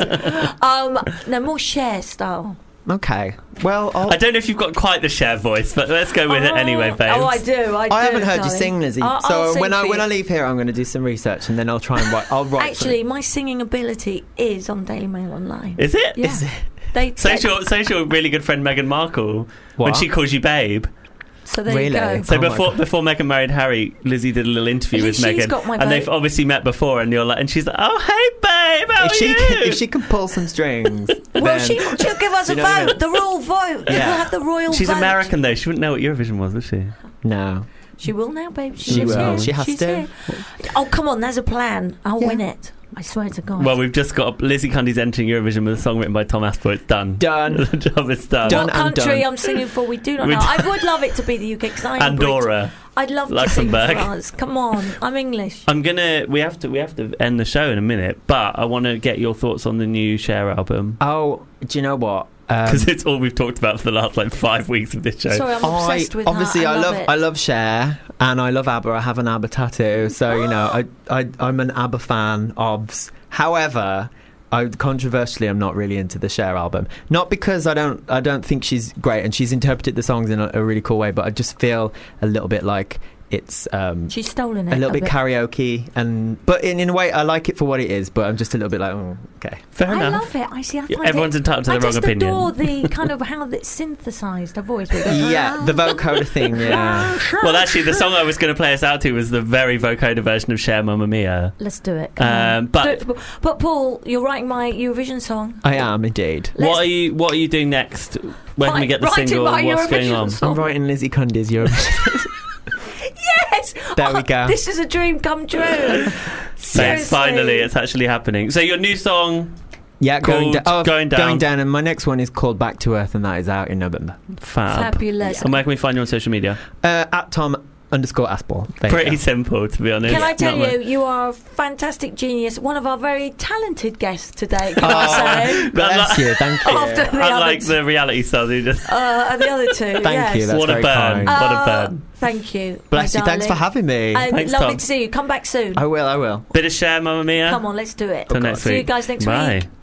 No, more share style. Okay. Well, I don't know if you've got quite the Cher voice, but let's go with it anyway, babes. Oh, I do. I haven't heard you darling. sing, Lizzie. I'll So sing when for I you. leave here, I'm going to do some research and then I'll try and write. I'll write. Actually, my singing ability is on Daily Mail Online. Is it? Yeah. Is it? They So's your really good friend Meghan Markle when What? she calls you babe. So there Really? you go. So Oh my before Meghan married Harry, Lizzie did a little interview with She's Meghan, got my and they've vote. obviously met before. And you're like, and she's like, "Oh, hey, babe, how If are she you?" if she can pull some strings, Well, then she'll give us a You know what I vote. The royal vote. Yeah. We'll have the royal She's vote. American though. She wouldn't know what Eurovision was, would she? no. She will now, babe. She lives will. here. She has She's to. here. Oh, come on. There's a plan. I'll Yeah. win it. I swear to God. Well, we've just got Lizzie Cundy's entering Eurovision with a song written by Tom Aspel. It's done. Done. The job is done. Done. what and country done. I'm singing for, we do not We know. d- I would love it to be the UK because I'm Andorra. I'd love to sing for Luxembourg. us. Come on. I'm English. We have to end the show in a minute, but I want to get your thoughts on the new Cher album Oh, do you know what? because it's all we've talked about for the last 5 weeks of this show. Sorry, I'm obsessed with obviously her. I love Cher and I love ABBA. I have an ABBA tattoo, so you know I'm an ABBA fan. However, controversially, I'm not really into the Cher album. Not because I don't think she's great and she's interpreted the songs in a really cool way, but I just feel a little bit like it's She's stolen it a little bit karaoke, but in a way I like it for what it is. But I'm just a little bit like, oh, okay, fair I enough. love it. I find Everyone's entitled to their wrong opinion. I just adore the kind of how it's synthesised. Her voice. Yeah, the vocoder thing. Yeah. Well, actually, the song I was going to play us out to was the very vocoder version of Cher Mamma Mia. Let's do it. But Paul, you're writing my Eurovision song. I am indeed. What are you doing next? When can we get the Writing single? my What's going Eurovision on? song. I'm writing Lizzie Cundy's Eurovision. Yes. There we go. This is a dream come true. Yes, finally, it's actually happening. So your new song. Yeah, going Going Down. and my next one is called Back to Earth, and that is out in November. Fabulous. And where can we find you on social media? At Tom_Aspel. Pretty simple, to be honest. Can I tell you, you are a fantastic genius, one of our very talented guests today, can I say? Bless you, thank you. After the Unlike the reality stars who just... the other two, Thank you, that's What a very burn. kind. What a burn. Thank you. Bless my you, thanks for darling. having me. And Thanks, lovely Tom. to see you. Come back soon. I will. Bit of Cher Mamma Mia. Come on, let's do it. Till next See you week. guys next Bye. week.